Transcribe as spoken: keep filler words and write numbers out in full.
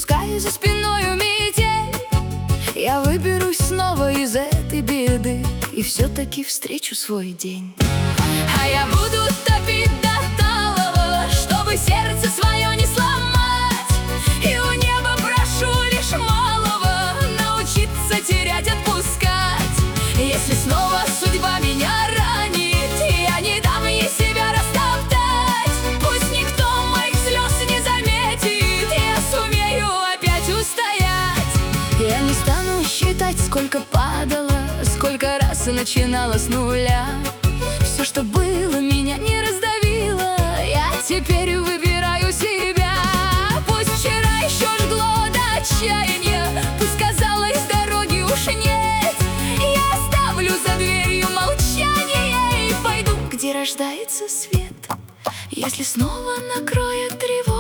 пускай за спиною метель, я выберусь снова из этой беды и все-таки встречу свой день. А я буду топить до талого, чтобы сердце свое не сломать. И у неба прошу лишь малого научиться терять, отпускать. Если снова судьба меня ранит, я не дам ей себя растоптать. Пусть никто моих слез не заметит, я сумею опять устоять. Я не стану считать, сколько падало, сколько раз и начинала с нуля. Все, что было, меня не раздавило, я теперь выбираю себя. Пусть вчера еще жгло до отчаяния, пусть казалось, дороги уж нет, я оставлю за дверью молчание и пойду, где рождается свет. Если снова накроет тревога,